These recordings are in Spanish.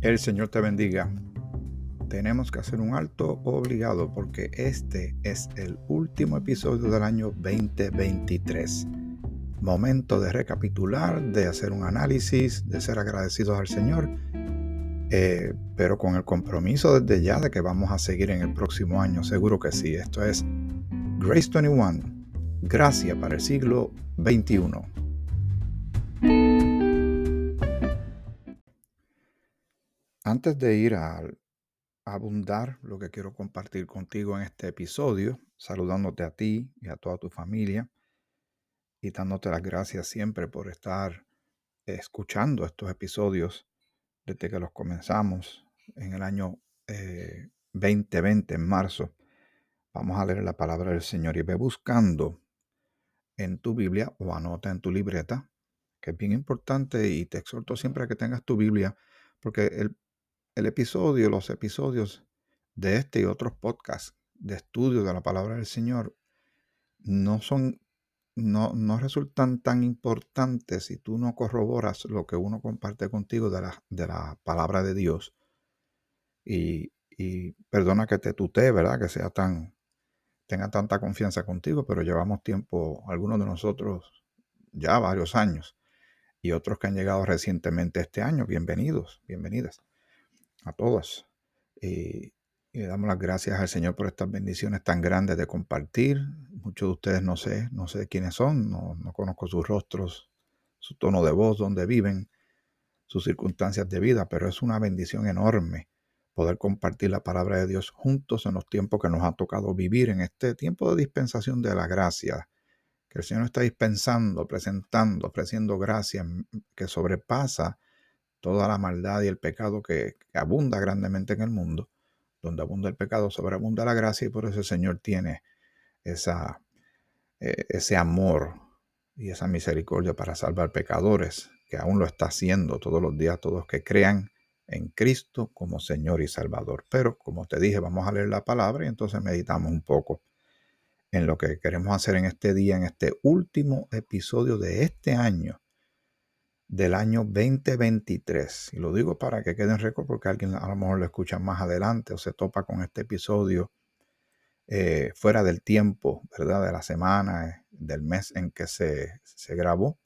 El Señor te bendiga. Tenemos que hacer un alto obligado porque este es el último episodio del año 2023. Momento de recapitular, de hacer un análisis, de ser agradecidos al Señor, pero con el compromiso desde ya de que vamos a seguir en el próximo año. Seguro que sí. Esto es Grace 21, Gracia para el siglo XXI. Antes de ir a abundar lo que quiero compartir contigo en este episodio, saludándote a ti y a toda tu familia y dándote las gracias siempre por estar escuchando estos episodios desde que los comenzamos en el año 2020, en marzo. Vamos a leer la palabra del Señor y ve buscando en tu Biblia o anota en tu libreta, que es bien importante, y te exhorto siempre a que tengas tu Biblia, porque los episodios de este y otros podcasts de estudio de la palabra del Señor no resultan tan importantes si tú no corroboras lo que uno comparte contigo de la palabra de Dios. Y perdona que te tutee, ¿verdad? Que tenga tanta confianza contigo, pero llevamos tiempo, algunos de nosotros ya varios años, y otros que han llegado recientemente este año. Bienvenidos, bienvenidas a todos. Y le damos las gracias al Señor por estas bendiciones tan grandes de compartir. Muchos de ustedes no sé quiénes son, no conozco sus rostros, su tono de voz, dónde viven, sus circunstancias de vida, pero es una bendición enorme poder compartir la palabra de Dios juntos en los tiempos que nos ha tocado vivir, en este tiempo de dispensación de la gracia, que el Señor está dispensando, presentando, ofreciendo gracia que sobrepasa toda la maldad y el pecado que abunda grandemente en el mundo. Donde abunda el pecado, sobreabunda la gracia, y por eso el Señor tiene ese amor y esa misericordia para salvar pecadores, que aún lo está haciendo todos los días, todos que crean en Cristo como Señor y Salvador. Pero como te dije, vamos a leer la palabra y entonces meditamos un poco en lo que queremos hacer en este día, en este último episodio de este año, del año 2023. Y lo digo para que quede en récord, porque alguien a lo mejor lo escucha más adelante o se topa con este episodio fuera del tiempo, ¿verdad? De la semana, del mes en que se grabó.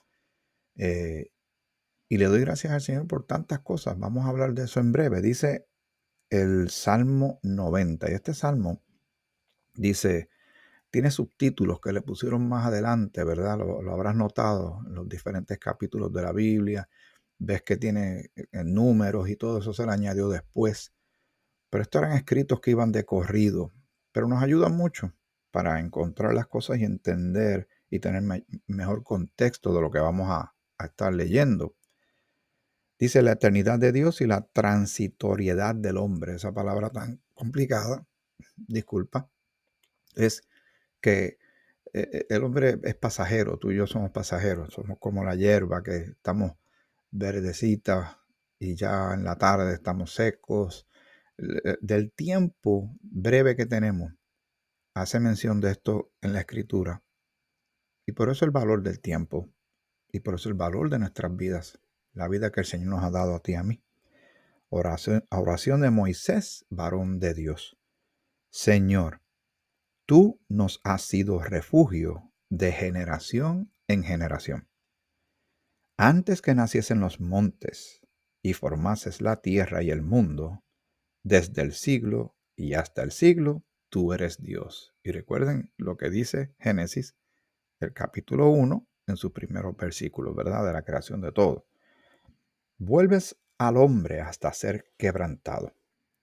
Y le doy gracias al Señor por tantas cosas. Vamos a hablar de eso en breve. Dice el Salmo 90. Y este salmo dice, tiene subtítulos que le pusieron más adelante, ¿verdad? Lo habrás notado en los diferentes capítulos de la Biblia. Ves que tiene números y todo eso se le añadió después. Pero estos eran escritos que iban de corrido. Pero nos ayudan mucho para encontrar las cosas y entender y tener mejor contexto de lo que vamos a estar leyendo. Dice la eternidad de Dios y la transitoriedad del hombre. Esa palabra tan complicada, disculpa, es que el hombre es pasajero. Tú y yo somos pasajeros. Somos como la hierba, que estamos verdecita y ya en la tarde estamos secos. Del tiempo breve que tenemos, hace mención de esto en la Escritura. Y por eso el valor del tiempo. Y por eso el valor de nuestras vidas. La vida que el Señor nos ha dado a ti y a mí. Oración de Moisés, varón de Dios. Señor, tú nos has sido refugio de generación en generación. Antes que naciesen los montes y formases la tierra y el mundo, desde el siglo y hasta el siglo, tú eres Dios. Y recuerden lo que dice Génesis, el capítulo 1, en sus primeros versículos, ¿verdad? De la creación de todo. Vuelves al hombre hasta ser quebrantado.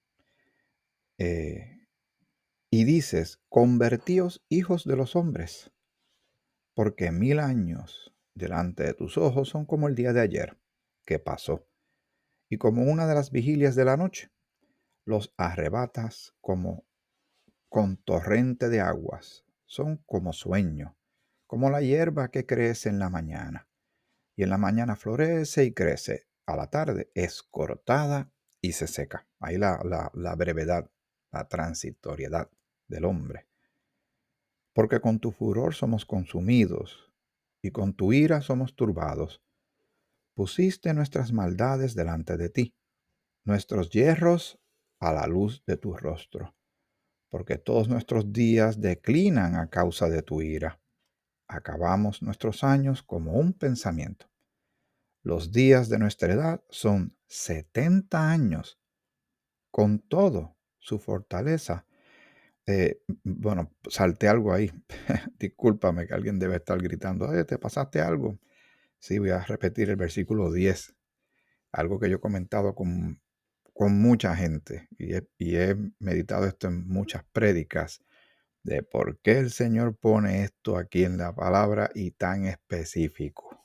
Y dices, convertíos hijos de los hombres, porque 1000 años delante de tus ojos son como el día de ayer, que pasó, y como una de las vigilias de la noche. Los arrebatas como con torrente de aguas, son como sueño, como la hierba que crece en la mañana, y en la mañana florece y crece, a la tarde es cortada y se seca. Ahí la brevedad, la transitoriedad del hombre. Porque con tu furor somos consumidos, y con tu ira somos turbados. Pusiste nuestras maldades delante de ti, nuestros yerros a la luz de tu rostro, porque todos nuestros días declinan a causa de tu ira. Acabamos nuestros años como un pensamiento. Los días de nuestra edad son 70 años. Con todo, su fortaleza. Bueno, salté algo ahí. Discúlpame que alguien debe estar gritando, ¿te pasaste algo? Sí, voy a repetir el versículo 10, algo que yo he comentado con mucha gente y he meditado esto en muchas prédicas de por qué el Señor pone esto aquí en la palabra y tan específico.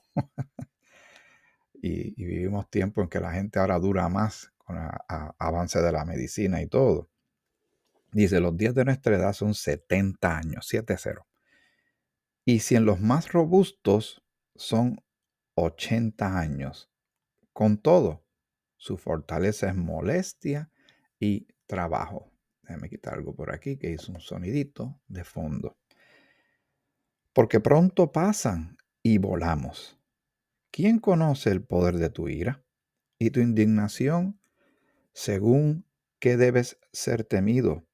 Y vivimos tiempos en que la gente ahora dura más con el avance de la medicina y todo. Dice, los días de nuestra edad son 70 años, 7-0. Y si en los más robustos son 80 años. Con todo, su fortaleza es molestia y trabajo. Déjame quitar algo por aquí que hizo un sonidito de fondo. Porque pronto pasan y volamos. ¿Quién conoce el poder de tu ira y tu indignación según qué debes ser temido?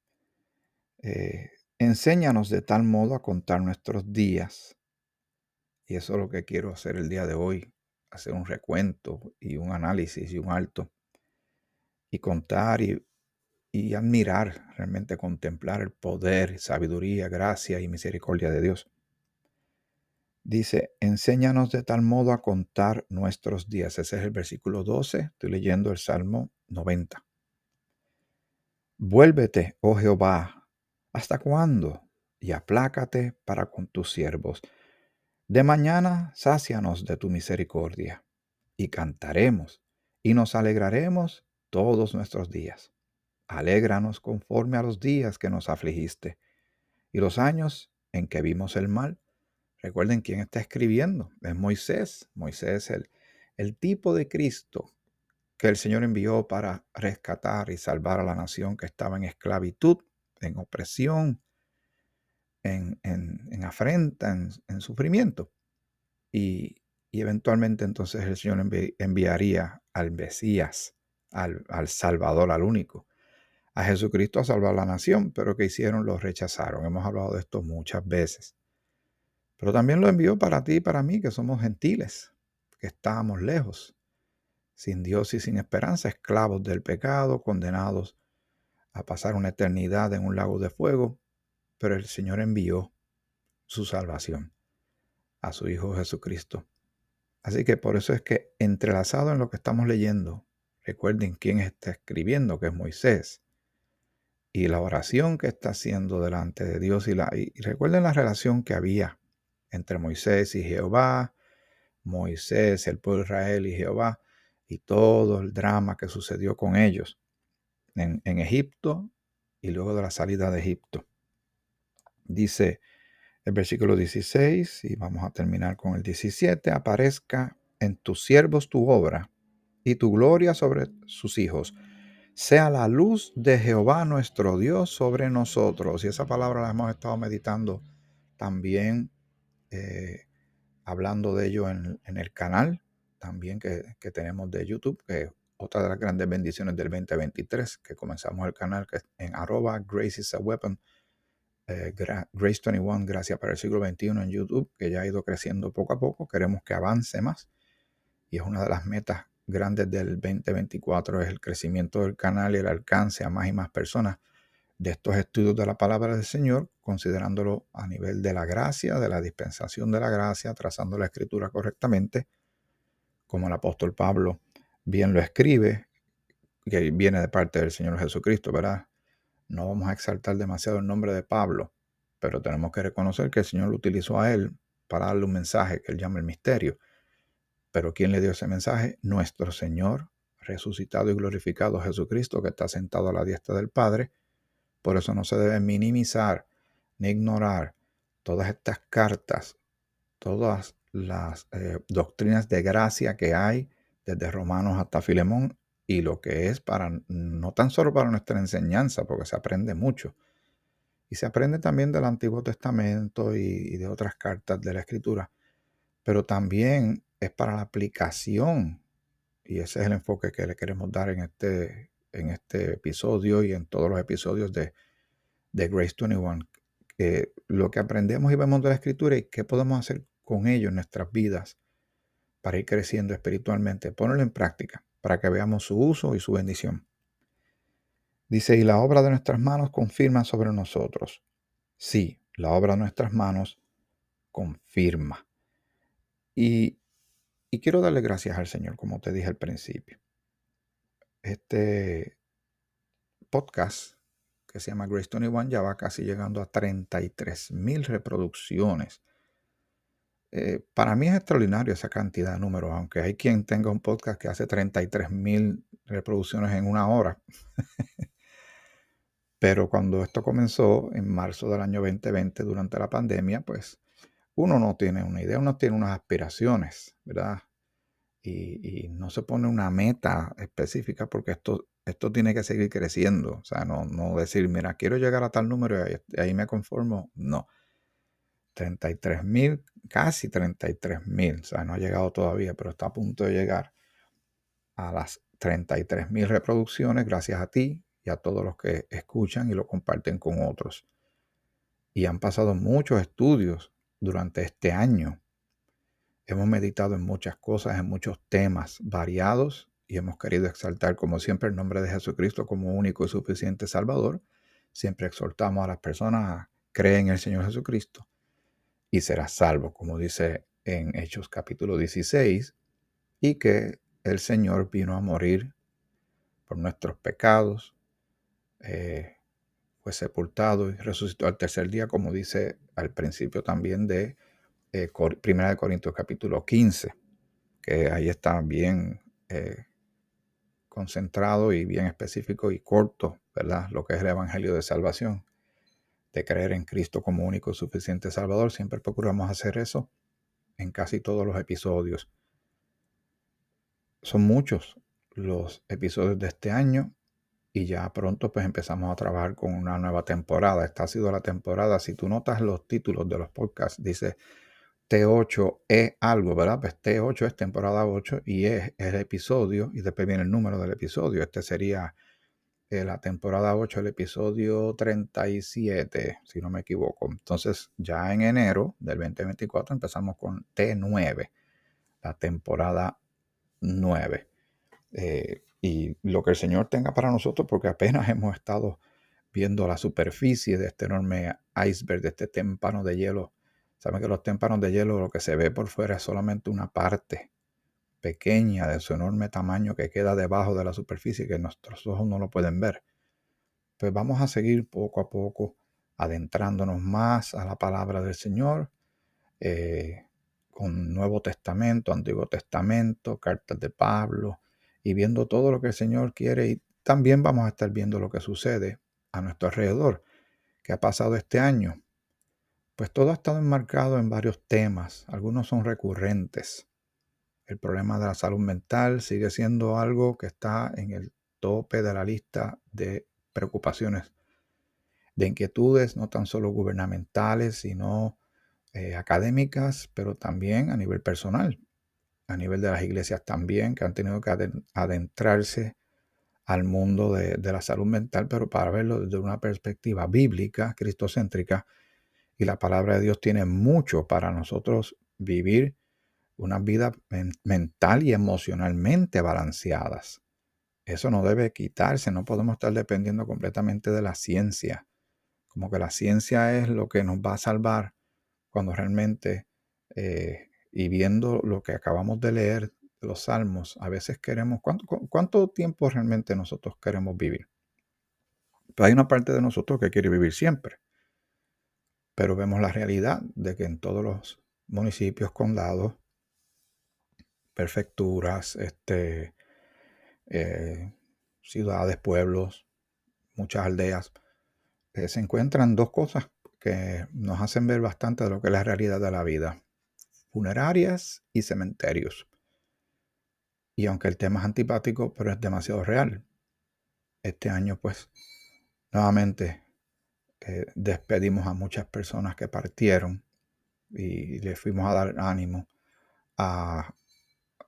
Enséñanos de tal modo a contar nuestros días. Y eso es lo que quiero hacer el día de hoy, hacer un recuento y un análisis y un alto. Y contar y admirar, realmente contemplar el poder, sabiduría, gracia y misericordia de Dios. Dice, enséñanos de tal modo a contar nuestros días. Ese es el versículo 12. Estoy leyendo el Salmo 90. Vuélvete, oh Jehová, ¿hasta cuándo? Y aplácate para con tus siervos. De mañana sácianos de tu misericordia, y cantaremos, y nos alegraremos todos nuestros días. Alégranos conforme a los días que nos afligiste, y los años en que vimos el mal. Recuerden quién está escribiendo. Es Moisés. Moisés es el tipo de Cristo que el Señor envió para rescatar y salvar a la nación que estaba en esclavitud, en opresión, en afrenta, en sufrimiento. Y eventualmente entonces el Señor enviaría al Mesías, al Salvador, al único, a Jesucristo a salvar la nación, pero ¿qué hicieron? Lo rechazaron. Hemos hablado de esto muchas veces. Pero también lo envió para ti y para mí, que somos gentiles, que estábamos lejos, sin Dios y sin esperanza, esclavos del pecado, condenados a pasar una eternidad en un lago de fuego. Pero el Señor envió su salvación a su Hijo Jesucristo. Así que por eso es que entrelazado en lo que estamos leyendo, recuerden quién está escribiendo, que es Moisés, y la oración que está haciendo delante de Dios, y recuerden la relación que había entre Moisés y Jehová, Moisés, el pueblo de Israel y Jehová, y todo el drama que sucedió con ellos en Egipto y luego de la salida de Egipto. Dice el versículo 16, y vamos a terminar con el 17, aparezca en tus siervos tu obra y tu gloria sobre sus hijos. Sea la luz de Jehová nuestro Dios sobre nosotros. Y esa palabra la hemos estado meditando también, hablando de ello en el canal también que tenemos de YouTube, que es otra de las grandes bendiciones del 2023, que comenzamos el canal que es en @GraceIsAWeapon. Grace 21, Gracia para el siglo XXI en YouTube, que ya ha ido creciendo poco a poco. Queremos que avance más y es una de las metas grandes del 2024, es el crecimiento del canal y el alcance a más y más personas de estos estudios de la palabra del Señor, considerándolo a nivel de la gracia, de la dispensación de la gracia, trazando la escritura correctamente, como el apóstol Pablo bien lo escribe, que viene de parte del Señor Jesucristo, ¿verdad? No vamos a exaltar demasiado el nombre de Pablo, pero tenemos que reconocer que el Señor lo utilizó a él para darle un mensaje que él llama el misterio. Pero ¿quién le dio ese mensaje? Nuestro Señor, resucitado y glorificado Jesucristo, que está sentado a la diestra del Padre. Por eso no se debe minimizar ni ignorar todas estas cartas, todas las doctrinas de gracia que hay desde Romanos hasta Filemón, y lo que es para, no tan solo para nuestra enseñanza, porque se aprende mucho, y se aprende también del Antiguo Testamento y de otras cartas de la Escritura, pero también es para la aplicación y ese es el enfoque que le queremos dar en este episodio y en todos los episodios de Grace 21. Lo que aprendemos y vemos de la Escritura y qué podemos hacer con ello en nuestras vidas para ir creciendo espiritualmente, ponerlo en práctica para que veamos su uso y su bendición. Dice, y la obra de nuestras manos confirma sobre nosotros. Sí, la obra de nuestras manos confirma. Y quiero darle gracias al Señor, como te dije al principio. Este podcast que se llama Grace 21 ya va casi llegando a 33,000 reproducciones. Para mí es extraordinario esa cantidad de números, aunque hay quien tenga un podcast que hace 33,000 reproducciones en una hora. Pero cuando esto comenzó en marzo del año 2020, durante la pandemia, pues uno no tiene una idea, uno tiene unas aspiraciones, ¿verdad? Y no se pone una meta específica porque esto tiene que seguir creciendo. O sea, no decir, mira, quiero llegar a tal número y ahí me conformo. No. 33,000, casi 33,000. O sea, no ha llegado todavía, pero está a punto de llegar a las 33,000 reproducciones gracias a ti y a todos los que escuchan y lo comparten con otros. Y han pasado muchos estudios durante este año. Hemos meditado en muchas cosas, en muchos temas variados y hemos querido exaltar, como siempre, el nombre de Jesucristo como único y suficiente Salvador. Siempre exhortamos a las personas a creer en el Señor Jesucristo y serás salvo, como dice en Hechos capítulo 16, y que el Señor vino a morir por nuestros pecados, fue sepultado y resucitó al tercer día, como dice al principio también de 1 Corintios capítulo 15, que ahí está bien concentrado y bien específico y corto, ¿verdad? Lo que es el Evangelio de Salvación, de creer en Cristo como único y suficiente Salvador. Siempre procuramos hacer eso en casi todos los episodios. Son muchos los episodios de este año y ya pronto pues empezamos a trabajar con una nueva temporada. Esta ha sido la temporada. Si tú notas los títulos de los podcasts, dice T8E algo, ¿verdad? Pues T8 es temporada 8 y es el episodio y después viene el número del episodio. Este sería la temporada 8, el episodio 37, si no me equivoco. Entonces ya en enero del 2024 empezamos con T9, la temporada 9. Y lo que el Señor tenga para nosotros, porque apenas hemos estado viendo la superficie de este enorme iceberg, de este témpano de hielo. Saben que los témpanos de hielo, lo que se ve por fuera es solamente una parte pequeña de su enorme tamaño que queda debajo de la superficie, que nuestros ojos no lo pueden ver. Pues vamos a seguir poco a poco adentrándonos más a la palabra del Señor, con Nuevo Testamento, Antiguo Testamento, cartas de Pablo, y viendo todo lo que el Señor quiere. Y también vamos a estar viendo lo que sucede a nuestro alrededor, que ha pasado este año. Pues todo ha estado enmarcado en varios temas, algunos son recurrentes. El problema de la salud mental sigue siendo algo que está en el tope de la lista de preocupaciones, de inquietudes, no tan solo gubernamentales, sino académicas, pero también a nivel personal, a nivel de las iglesias también, que han tenido que adentrarse al mundo de la salud mental, pero para verlo desde una perspectiva bíblica, cristocéntrica, y la palabra de Dios tiene mucho para nosotros vivir una vida mental y emocionalmente balanceadas. Eso no debe quitarse, no podemos estar dependiendo completamente de la ciencia, como que la ciencia es lo que nos va a salvar, cuando realmente, y viendo lo que acabamos de leer de los Salmos, a veces queremos, ¿cuánto tiempo realmente nosotros queremos vivir? Pues hay una parte de nosotros que quiere vivir siempre, pero vemos la realidad de que en todos los municipios, condados, prefecturas, ciudades, pueblos, muchas aldeas, se encuentran dos cosas que nos hacen ver bastante de lo que es la realidad de la vida: funerarias y cementerios. Y aunque el tema es antipático, pero es demasiado real. Este año, pues, nuevamente despedimos a muchas personas que partieron y les fuimos a dar ánimo a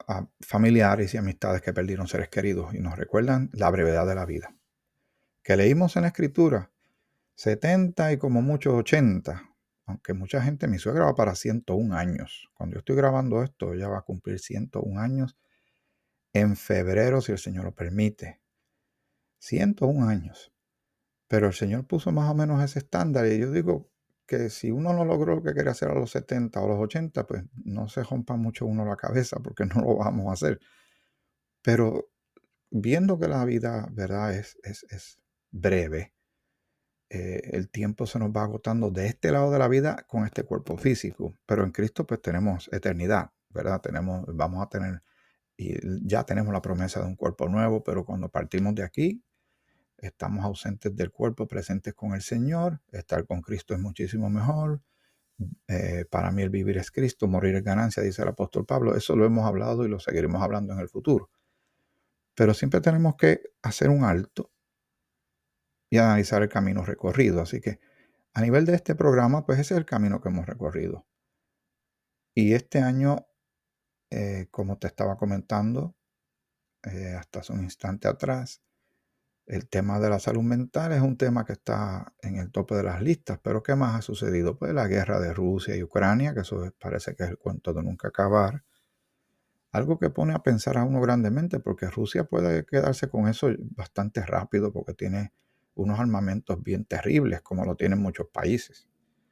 familiares y amistades que perdieron seres queridos y nos recuerdan la brevedad de la vida. Que leímos en la Escritura 70 y como muchos 80, aunque mucha gente, mi suegra va para 101 años. Cuando yo estoy grabando esto, ella va a cumplir 101 años en febrero, si el Señor lo permite. 101 años. Pero el Señor puso más o menos ese estándar y yo digo que si uno no logró lo que quería hacer a los 70 o los 80, pues no se rompa mucho uno la cabeza porque no lo vamos a hacer. Pero viendo que la vida, ¿verdad?, es breve, el tiempo se nos va agotando de este lado de la vida con este cuerpo físico. Pero en Cristo pues tenemos eternidad, ¿verdad? Vamos a tener, y ya tenemos la promesa de un cuerpo nuevo, pero cuando partimos de aquí, estamos ausentes del cuerpo, presentes con el Señor. Estar con Cristo es muchísimo mejor. Para mí el vivir es Cristo, morir es ganancia, dice el apóstol Pablo. Eso lo hemos hablado y lo seguiremos hablando en el futuro. Pero siempre tenemos que hacer un alto y analizar el camino recorrido. Así que a nivel de este programa, pues ese es el camino que hemos recorrido. Y este año, como te estaba comentando hasta hace un instante atrás, el tema de la salud mental es un tema que está en el tope de las listas. Pero ¿qué más ha sucedido? Pues la guerra de Rusia y Ucrania, que eso parece que es el cuento de nunca acabar. Algo que pone a pensar a uno grandemente, porque Rusia puede quedarse con eso bastante rápido, porque tiene unos armamentos bien terribles, como lo tienen muchos países.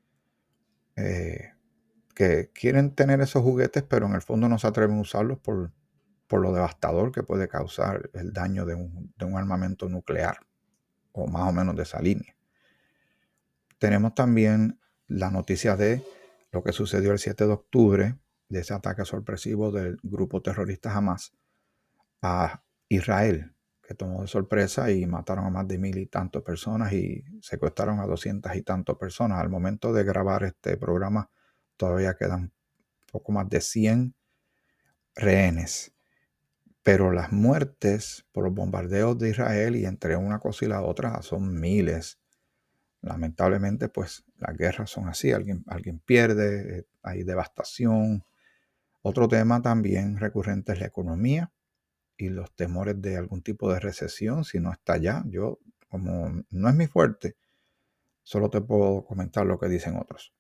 Que quieren tener esos juguetes, pero en el fondo no se atreven a usarlos por lo devastador que puede causar el daño de un armamento nuclear, o más o menos de esa línea. Tenemos también la noticia de lo que sucedió el 7 de octubre, de ese ataque sorpresivo del grupo terrorista Hamas a Israel, que tomó de sorpresa y mataron a más de 1,000 y tantas personas y secuestraron a 200 y tantas personas. Al momento de grabar este programa todavía quedan poco más de 100 rehenes. Pero las muertes por los bombardeos de Israel, y entre una cosa y la otra, son miles. Lamentablemente, pues las guerras son así. Alguien pierde, hay devastación. Otro tema también recurrente es la economía y los temores de algún tipo de recesión si no está ya. Yo, como no es mi fuerte, solo te puedo comentar lo que dicen otros.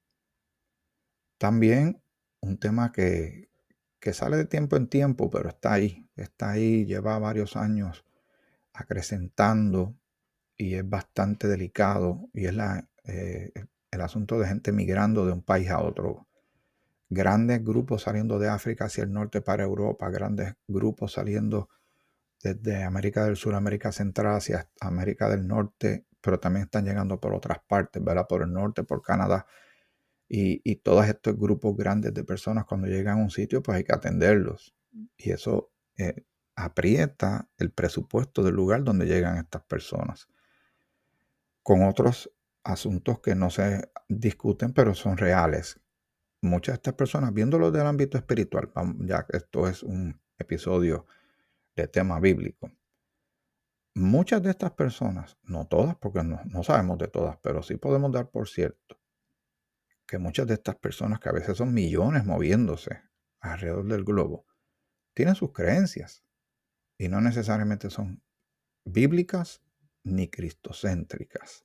También un tema que sale de tiempo en tiempo, pero está ahí, lleva varios años acrecentando y es bastante delicado, y es el asunto de gente migrando de un país a otro. Grandes grupos saliendo de África hacia el norte para Europa, grandes grupos saliendo desde América del Sur, América Central hacia América del Norte, pero también están llegando por otras partes, ¿verdad? Por el norte, por Canadá. Y todos estos grupos grandes de personas, cuando llegan a un sitio, pues hay que atenderlos. Y eso aprieta el presupuesto del lugar donde llegan estas personas. Con otros asuntos que no se discuten, pero son reales. Muchas de estas personas, viéndolo del ámbito espiritual, ya que esto es un episodio de tema bíblico, muchas de estas personas, no todas, porque no sabemos de todas, pero sí podemos dar por cierto que muchas de estas personas, que a veces son millones moviéndose alrededor del globo, tienen sus creencias y no necesariamente son bíblicas ni cristocéntricas.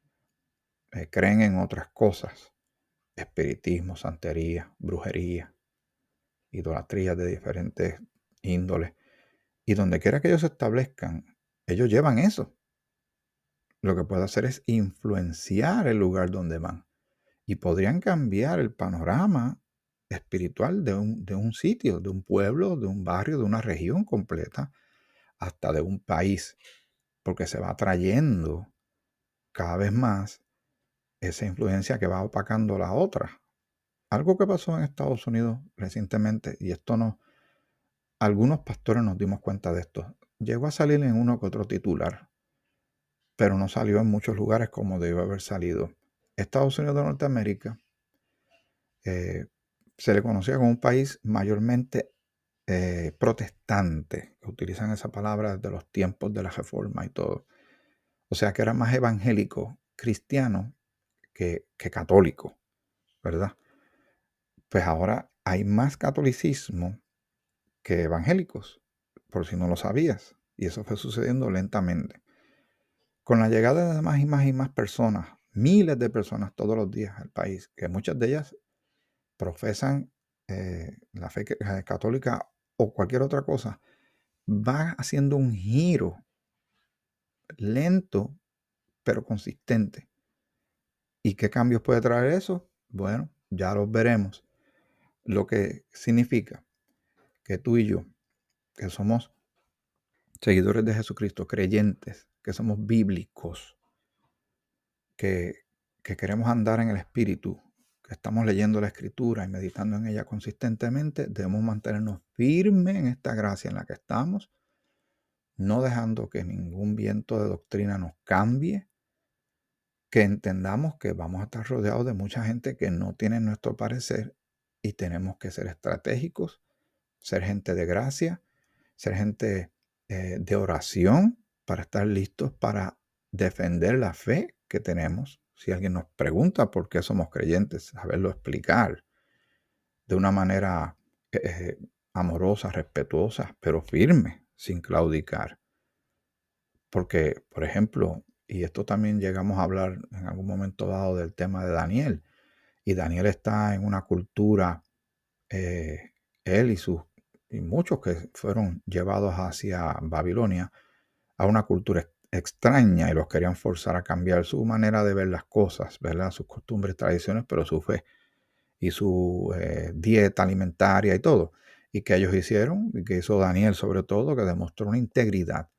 Creen en otras cosas: espiritismo, santería, brujería, idolatría de diferentes índoles. Y donde quiera que ellos se establezcan, ellos llevan eso. Lo que puede hacer es influenciar el lugar donde van. Y podrían cambiar el panorama espiritual de un sitio, de un pueblo, de un barrio, de una región completa, hasta de un país, porque se va trayendo cada vez más esa influencia que va opacando la otra. Algo que pasó en Estados Unidos recientemente, y esto no, algunos pastores nos dimos cuenta de esto, llegó a salir en uno que otro titular, pero no salió en muchos lugares como debió haber salido. Estados Unidos de Norteamérica se le conocía como un país mayormente protestante. Utilizan esa palabra desde los tiempos de la Reforma y todo. O sea que era más evangélico, cristiano, que católico, ¿verdad? Pues ahora hay más catolicismo que evangélicos, por si no lo sabías. Y eso fue sucediendo lentamente. Con la llegada de más y más y más personas, miles de personas todos los días al país, que muchas de ellas profesan la fe católica o cualquier otra cosa, va haciendo un giro lento pero consistente. ¿Y qué cambios puede traer eso? Bueno, ya los veremos. Lo que significa que tú y yo, que somos seguidores de Jesucristo, creyentes, que somos bíblicos, que, que queremos andar en el Espíritu, que estamos leyendo la Escritura y meditando en ella consistentemente, debemos mantenernos firmes en esta gracia en la que estamos, no dejando que ningún viento de doctrina nos cambie, que entendamos que vamos a estar rodeados de mucha gente que no tiene nuestro parecer y tenemos que ser estratégicos, ser gente de gracia, ser gente de oración para estar listos para defender la fe que tenemos. Si alguien nos pregunta por qué somos creyentes, saberlo explicar de una manera amorosa, respetuosa, pero firme, sin claudicar. Porque, por ejemplo, y esto también llegamos a hablar en algún momento dado del tema de Daniel, y Daniel está en una cultura, él y muchos que fueron llevados hacia Babilonia, a una cultura extraña y los querían forzar a cambiar su manera de ver las cosas, ¿verdad? Sus costumbres, tradiciones, pero su fe y su dieta alimentaria y todo. Y que ellos hicieron, y que hizo Daniel sobre todo, que demostró una integridad.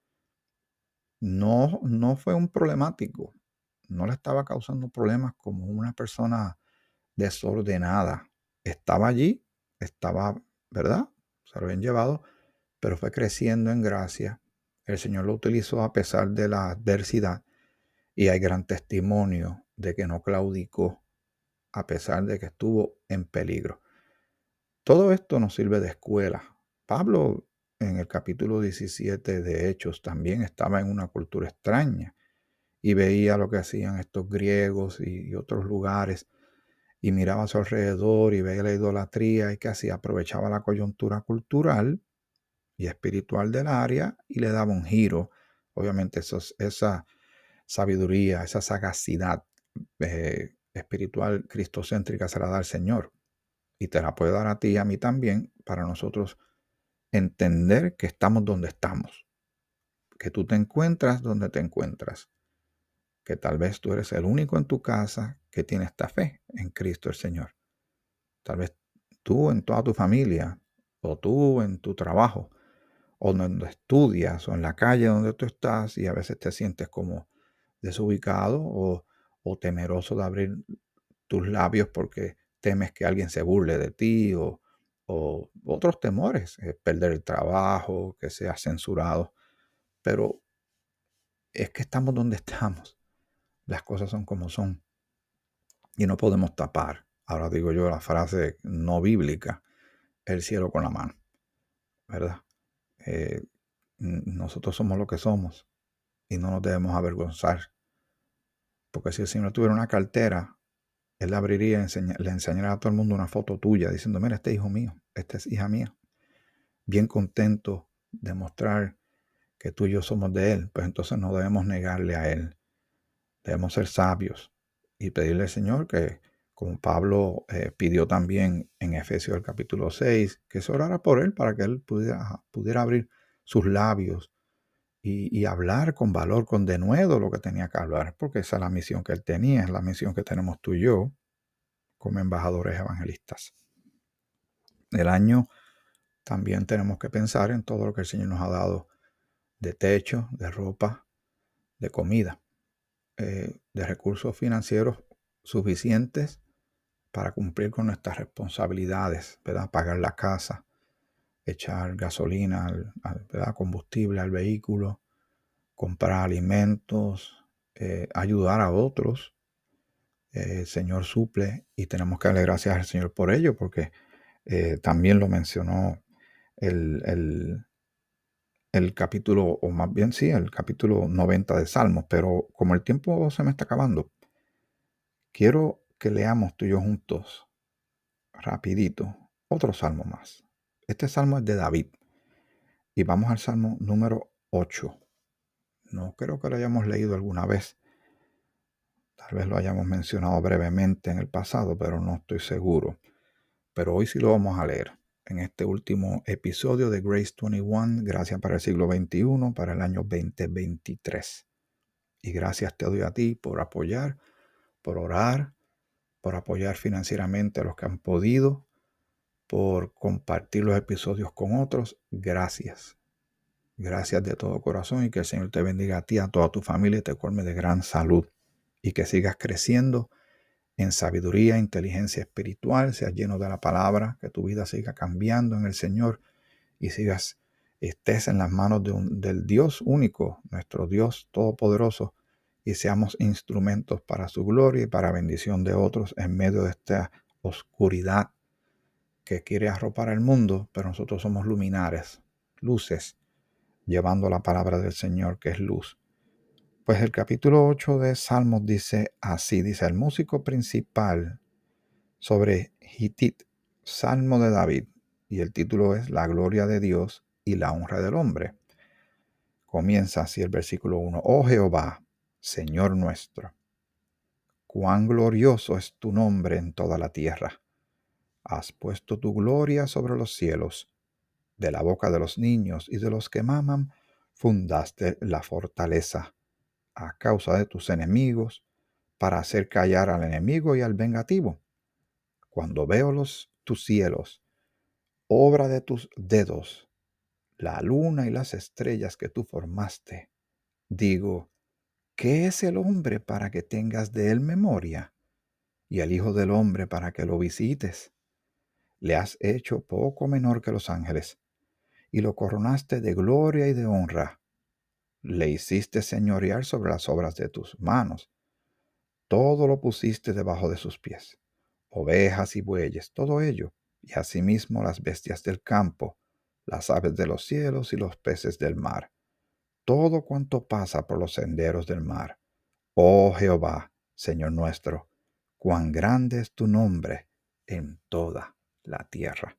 No fue un problemático, no le estaba causando problemas como una persona desordenada. Estaba allí, estaba, ¿verdad? Se lo habían llevado, pero fue creciendo en gracia. El Señor lo utilizó a pesar de la adversidad y hay gran testimonio de que no claudicó a pesar de que estuvo en peligro. Todo esto nos sirve de escuela. Pablo en el capítulo 17 de Hechos también estaba en una cultura extraña y veía lo que hacían estos griegos y otros lugares y miraba a su alrededor y veía la idolatría y que hacía, aprovechaba la coyuntura cultural y espiritual del área y le daba un giro. Obviamente esa sabiduría, esa sagacidad espiritual cristocéntrica se la da el Señor y te la puede dar a ti y a mí también para nosotros entender que estamos donde estamos, que tú te encuentras donde te encuentras, que tal vez tú eres el único en tu casa que tiene esta fe en Cristo el Señor. Tal vez tú en toda tu familia, o tú en tu trabajo, o donde estudias, o en la calle donde tú estás, y a veces te sientes como desubicado o temeroso de abrir tus labios porque temes que alguien se burle de ti, o otros temores, perder el trabajo, que seas censurado. Pero es que estamos donde estamos. Las cosas son como son. Y no podemos tapar, ahora digo yo la frase no bíblica, el cielo con la mano, ¿verdad? Nosotros somos lo que somos y no nos debemos avergonzar. Porque si el Señor tuviera una cartera, Él la abriría y le enseñaría a todo el mundo una foto tuya diciendo, mira, este es hijo mío, esta es hija mía. Bien contento de mostrar que tú y yo somos de Él, pues entonces no debemos negarle a Él. Debemos ser sabios y pedirle al Señor que, como Pablo pidió también en Efesios el capítulo 6, que se orara por Él para que Él pudiera abrir sus labios y hablar con valor, con denuedo lo que tenía que hablar, porque esa es la misión que Él tenía, es la misión que tenemos tú y yo como embajadores evangelistas. El año también tenemos que pensar en todo lo que el Señor nos ha dado de techo, de ropa, de comida, de recursos financieros suficientes para cumplir con nuestras responsabilidades, ¿verdad? Pagar la casa, echar gasolina, ¿verdad? Combustible al vehículo, comprar alimentos, ayudar a otros. El Señor suple y tenemos que darle gracias al Señor por ello, porque también lo mencionó el capítulo, o más bien sí, el capítulo 90 de Salmos, pero como el tiempo se me está acabando, quiero que leamos tú y yo juntos, rapidito, otro salmo más. Este salmo es de David. Y vamos al Salmo número 8. No creo que lo hayamos leído alguna vez. Tal vez lo hayamos mencionado brevemente en el pasado, pero no estoy seguro. Pero hoy sí lo vamos a leer. En este último episodio de Grace 21, Gracias para el siglo XXI, para el año 2023. Y gracias te doy a ti por apoyar, por orar, por apoyar financieramente a los que han podido, por compartir los episodios con otros. Gracias. Gracias de todo corazón y que el Señor te bendiga a ti, a toda tu familia y te colme de gran salud. Y que sigas creciendo en sabiduría, inteligencia espiritual, seas lleno de la palabra, que tu vida siga cambiando en el Señor y estés en las manos del Dios único, nuestro Dios todopoderoso, y seamos instrumentos para su gloria y para bendición de otros en medio de esta oscuridad que quiere arropar el mundo, pero nosotros somos luminares, luces, llevando la palabra del Señor que es luz. Pues el capítulo 8 de Salmos dice así, dice el músico principal sobre Gitit, Salmo de David, y el título es La gloria de Dios y la honra del hombre. Comienza así el versículo 1. Oh Jehová, Señor nuestro, cuán glorioso es tu nombre en toda la tierra. Has puesto tu gloria sobre los cielos. De la boca de los niños y de los que maman, fundaste la fortaleza a causa de tus enemigos, para hacer callar al enemigo y al vengativo. Cuando veo tus cielos, obra de tus dedos, la luna y las estrellas que tú formaste, digo, ¿qué es el hombre para que tengas de él memoria? Y el Hijo del hombre para que lo visites. Le has hecho poco menor que los ángeles, y lo coronaste de gloria y de honra. Le hiciste señorear sobre las obras de tus manos. Todo lo pusiste debajo de sus pies, ovejas y bueyes, todo ello, y asimismo las bestias del campo, las aves de los cielos y los peces del mar, todo cuanto pasa por los senderos del mar. Oh Jehová, Señor nuestro, cuán grande es tu nombre en toda la tierra.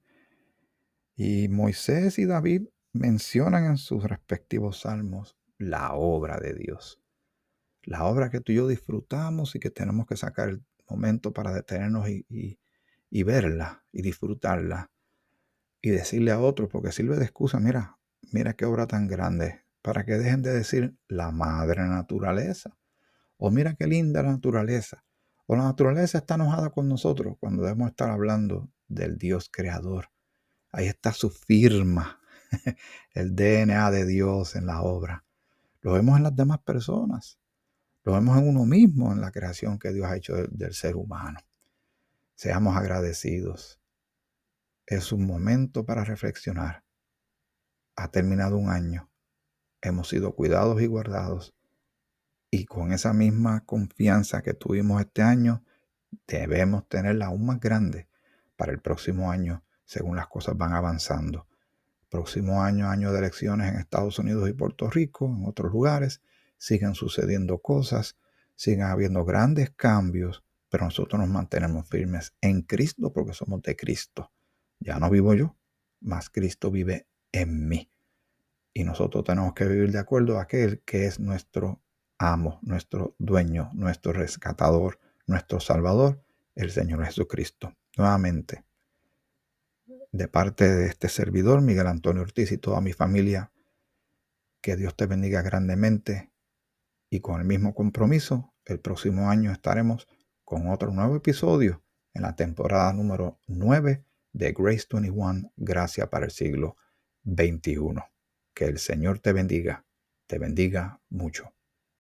Y Moisés y David mencionan en sus respectivos salmos la obra de Dios. La obra que tú y yo disfrutamos y que tenemos que sacar el momento para detenernos y verla y disfrutarla y decirle a otros, porque sirve de excusa, mira qué obra tan grande, para que dejen de decir la madre naturaleza, o mira qué linda la naturaleza, o la naturaleza está enojada con nosotros, cuando debemos estar hablando del Dios creador. Ahí está su firma, el DNA de Dios en la obra. Lo vemos en las demás personas. Lo vemos en uno mismo, en la creación que Dios ha hecho del ser humano. Seamos agradecidos. Es un momento para reflexionar. Ha terminado un año. Hemos sido cuidados y guardados. Y con esa misma confianza que tuvimos este año, debemos tenerla aún más grande para el próximo año, según las cosas van avanzando. Próximo año, año de elecciones en Estados Unidos y Puerto Rico, en otros lugares, siguen sucediendo cosas, siguen habiendo grandes cambios, pero nosotros nos mantenemos firmes en Cristo porque somos de Cristo. Ya no vivo yo, mas Cristo vive en mí. Y nosotros tenemos que vivir de acuerdo a aquel que es nuestro amo, nuestro dueño, nuestro rescatador, nuestro salvador, el Señor Jesucristo. Nuevamente, de parte de este servidor, Miguel Antonio Ortiz, y toda mi familia, que Dios te bendiga grandemente, y con el mismo compromiso, el próximo año estaremos con otro nuevo episodio en la temporada número 9 de Grace 21, Gracia para el siglo XXI. Que el Señor te bendiga mucho.